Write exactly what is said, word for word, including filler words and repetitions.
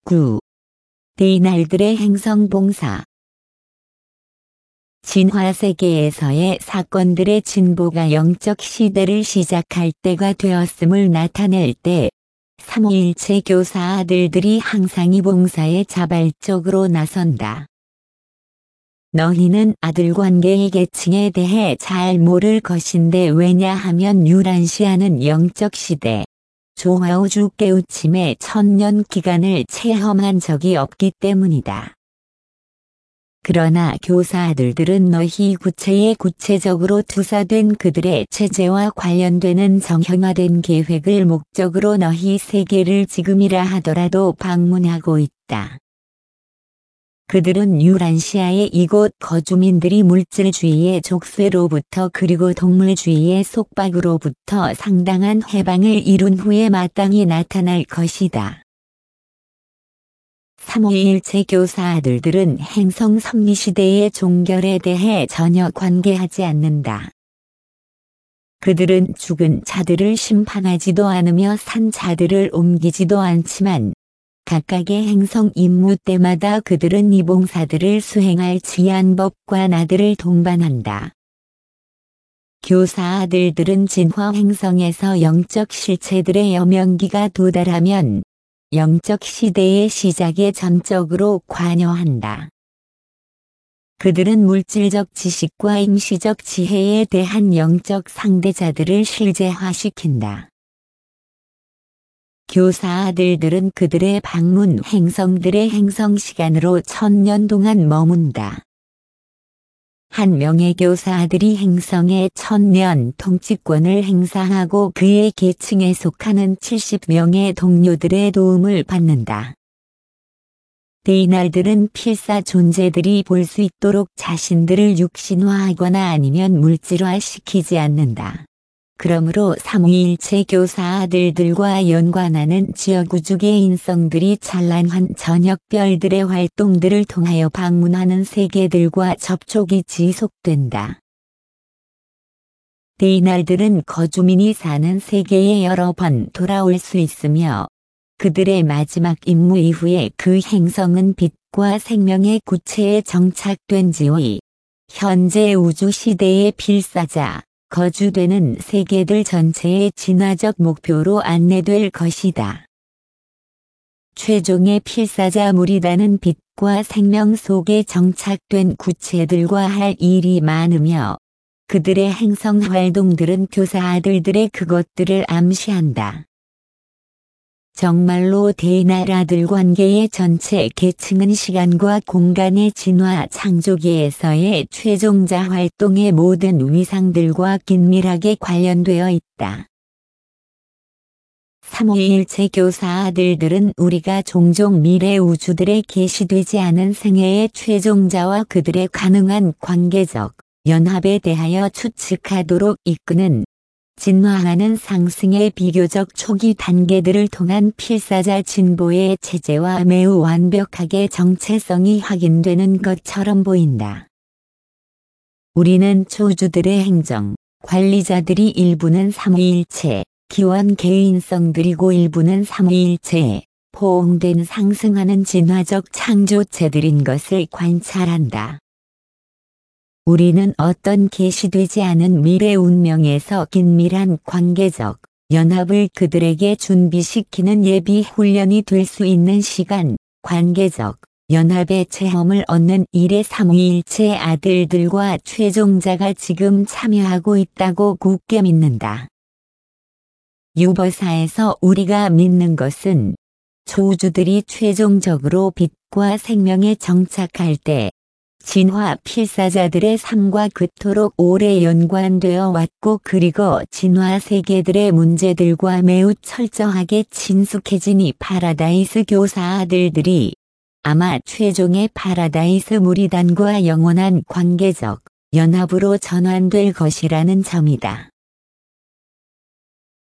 구. 데이날들의 행성봉사. 진화세계에서의 사건들의 진보가 영적 시대를 시작할 때가 되었음을 나타낼 때 삼오일체 교사 아들들이 항상 이 봉사에 자발적으로 나선다. 너희는 아들 관계의 계층에 대해 잘 모를 것인데 왜냐하면 유란시아는 영적 시대, 조화우주 깨우침의 천년 기간을 체험한 적이 없기 때문이다. 그러나 교사 아들들은 너희 구체에 구체적으로 투사된 그들의 체제와 관련되는 정형화된 계획을 목적으로 너희 세계를 지금이라 하더라도 방문하고 있다. 그들은 유란시아의 이곳 거주민들이 물질주의의 족쇄로부터 그리고 동물주의의 속박으로부터 상당한 해방을 이룬 후에 마땅히 나타날 것이다. 삼오일체 교사 아들들은 행성 섭리시대의 종결에 대해 전혀 관계하지 않는다. 그들은 죽은 자들을 심판하지도 않으며 산 자들을 옮기지도 않지만 각각의 행성 임무 때마다 그들은 이 봉사들을 수행할 지안법과 나들을 동반한다. 교사 아들들은 진화 행성에서 영적 실체들의 여명기가 도달하면 영적 시대의 시작에 전적으로 관여한다. 그들은 물질적 지식과 임시적 지혜에 대한 영적 상대자들을 실제화시킨다. 교사 아들들은 그들의 방문 행성들의 행성 시간으로 천년 동안 머문다. 한 명의 교사 아들이 행성의 천년 통치권을 행사하고 그의 계층에 속하는 칠십 명의 동료들의 도움을 받는다. 데이날들은 필사 존재들이 볼 수 있도록 자신들을 육신화하거나 아니면 물질화시키지 않는다. 그러므로 삼오일체 교사 아들들과 연관하는 지역우주계 인성들이 찬란한 저녁별들의 활동들을 통하여 방문하는 세계들과 접촉이 지속된다. 데이날들은 거주민이 사는 세계에 여러 번 돌아올 수 있으며 그들의 마지막 임무 이후에 그 행성은 빛과 생명의 구체에 정착된 지위, 현재 우주시대의 필사자, 거주되는 세계들 전체의 진화적 목표로 안내될 것이다. 최종의 필사자 무리다는 빛과 생명 속에 정착된 구체들과 할 일이 많으며 그들의 행성 활동들은 교사 아들들의 그것들을 암시한다. 정말로 데이날 아들 관계의 전체 계층은 시간과 공간의 진화 창조기에서의 최종자 활동의 모든 위상들과 긴밀하게 관련되어 있다. 삼오일체 교사 아들들은 우리가 종종 미래 우주들에 계시되지 않은 생애의 최종자와 그들의 가능한 관계적 연합에 대하여 추측하도록 이끄는 진화하는 상승의 비교적 초기 단계들을 통한 필사자 진보의 체제와 매우 완벽하게 정체성이 확인되는 것처럼 보인다. 우리는 초주들의 행정, 관리자들이 일부는 삼오일체, 기원 개인성들이고 일부는 삼오일체에 포옹된 상승하는 진화적 창조체들인 것을 관찰한다. 우리는 어떤 계시되지 않은 미래 운명에서 긴밀한 관계적 연합을 그들에게 준비시키는 예비 훈련이 될 수 있는 시간, 관계적 연합의 체험을 얻는 일에 삼오일체 아들들과 최종자가 지금 참여하고 있다고 굳게 믿는다. 유버사에서 우리가 믿는 것은 초우주들이 최종적으로 빛과 생명에 정착할 때 진화 필사자들의 삶과 그토록 오래 연관되어 왔고 그리고 진화 세계들의 문제들과 매우 철저하게 친숙해진 이 파라다이스 교사 아들들이 아마 최종의 파라다이스 무리단과 영원한 관계적 연합으로 전환될 것이라는 점이다.